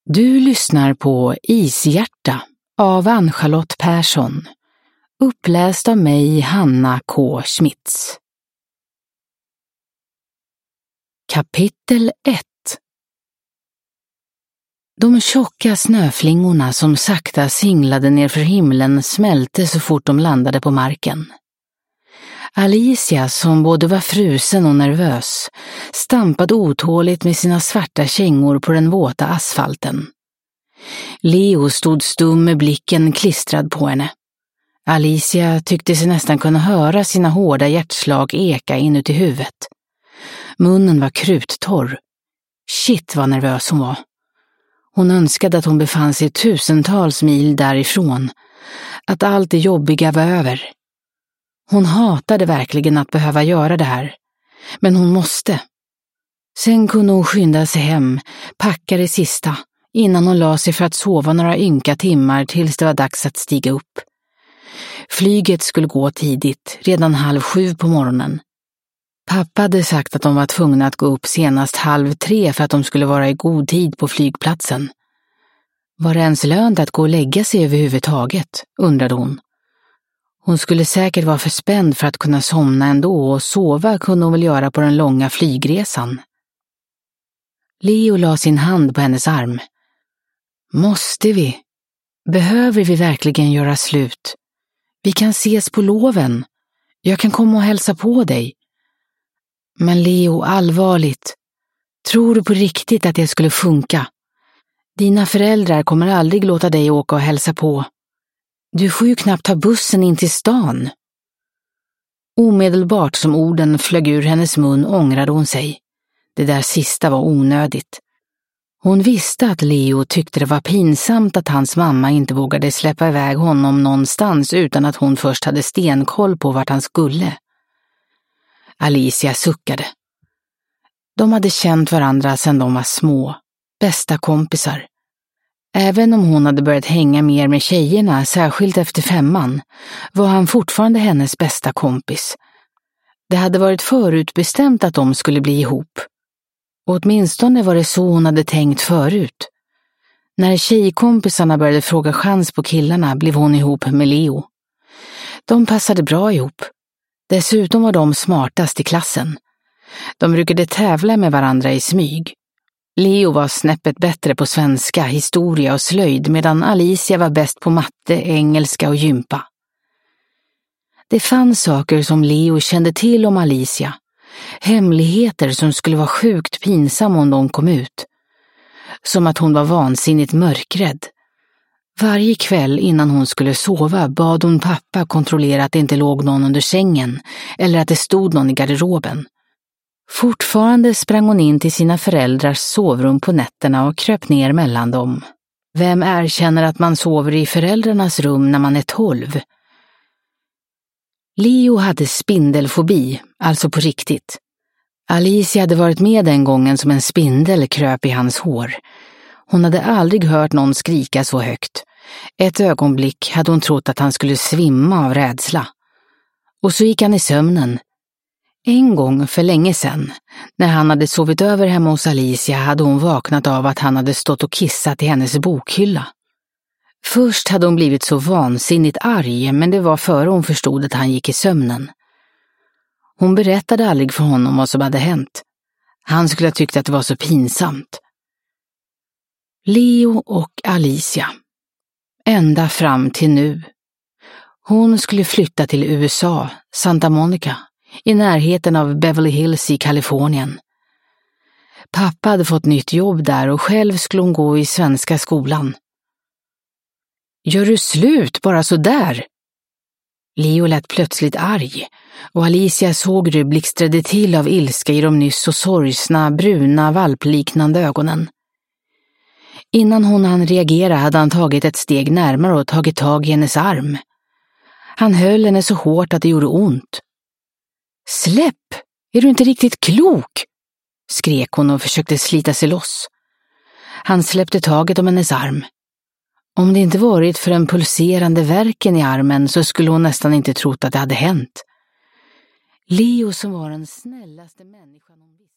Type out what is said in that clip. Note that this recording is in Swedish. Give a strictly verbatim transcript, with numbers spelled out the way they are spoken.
Du lyssnar på Ishjärta av Ann-Charlotte Persson, uppläst av mig, Hanna K. Schmitz. Kapitel ett. De tjocka snöflingorna som sakta singlade ner för himlen smälte så fort de landade på marken. Alicia, som både var frusen och nervös, stampade otåligt med sina svarta kängor på den våta asfalten. Leo stod stum med blicken klistrad på henne. Alicia tyckte sig nästan kunna höra sina hårda hjärtslag eka inuti huvudet. Munnen var kruttorr. Shit vad nervös hon var. Hon önskade att hon befann sig tusentals mil därifrån, att allt det jobbiga var över. Hon hatade verkligen att behöva göra det här, men hon måste. Sen kunde hon skynda sig hem, packa det sista, innan hon la sig för att sova några ynka timmar tills det var dags att stiga upp. Flyget skulle gå tidigt, redan halv sju på morgonen. Pappa hade sagt att de var tvungna att gå upp senast halv tre för att de skulle vara i god tid på flygplatsen. Var det ens lönt att gå och lägga sig överhuvudtaget, undrade hon. Hon skulle säkert vara för spänd för att kunna somna ändå, och sova kunde hon väl göra på den långa flygresan. Leo la sin hand på hennes arm. Måste vi? Behöver vi verkligen göra slut? Vi kan ses på loven. Jag kan komma och hälsa på dig. Men Leo, allvarligt. Tror du på riktigt att det skulle funka? Dina föräldrar kommer aldrig låta dig åka och hälsa på. Du får ju knappt ta bussen in till stan. Omedelbart som orden flög ur hennes mun ångrade hon sig. Det där sista var onödigt. Hon visste att Leo tyckte det var pinsamt att hans mamma inte vågade släppa iväg honom någonstans utan att hon först hade stenkoll på vart han skulle. Alicia suckade. De hade känt varandra sedan de var små, bästa kompisar. Även om hon hade börjat hänga mer med tjejerna, särskilt efter femman, var han fortfarande hennes bästa kompis. Det hade varit förutbestämt att de skulle bli ihop. Och åtminstone var det så hon hade tänkt förut. När tjejkompisarna började fråga chans på killarna blev hon ihop med Leo. De passade bra ihop. Dessutom var de smartast i klassen. De brukade tävla med varandra i smyg. Leo var snäppet bättre på svenska, historia och slöjd, medan Alicia var bäst på matte, engelska och gympa. Det fanns saker som Leo kände till om Alicia. Hemligheter som skulle vara sjukt pinsamma om de kom ut. Som att hon var vansinnigt mörkrädd. Varje kväll innan hon skulle sova bad hon pappa kontrollera att det inte låg någon under sängen eller att det stod någon i garderoben. Fortfarande sprang hon in till sina föräldrars sovrum på nätterna och kröp ner mellan dem. Vem erkänner att man sover i föräldrarnas rum när man är tolv? Leo hade spindelfobi, alltså på riktigt. Alicia hade varit med den gången som en spindel kröp i hans hår. Hon hade aldrig hört någon skrika så högt. Ett ögonblick hade hon trott att han skulle svimma av rädsla. Och så gick han i sömnen. En gång för länge sedan, när han hade sovit över hemma hos Alicia, hade hon vaknat av att han hade stått och kissat i hennes bokhylla. Först hade hon blivit så vansinnigt arg, men det var före hon förstod att han gick i sömnen. Hon berättade aldrig för honom vad som hade hänt. Han skulle ha tyckt att det var så pinsamt. Leo och Alicia. Ända fram till nu. Hon skulle flytta till U S A, Santa Monica, i närheten av Beverly Hills i Kalifornien. Pappa hade fått nytt jobb där och själv skulle hon gå i svenska skolan. Gör du slut bara så där? Leo lät plötsligt arg och Alicia såg hur det blixtrade till av ilska i de nyss så sorgsna, bruna, valpliknande ögonen. Innan hon hann reagera hade han tagit ett steg närmare och tagit tag i hennes arm. Han höll henne så hårt att det gjorde ont. Släpp! Är du inte riktigt klok? Skrek hon och försökte slita sig loss. Han släppte taget om hennes arm. Om det inte varit för den pulserande värken i armen så skulle hon nästan inte trott att det hade hänt. Leo, som var den snällaste människan hon visste.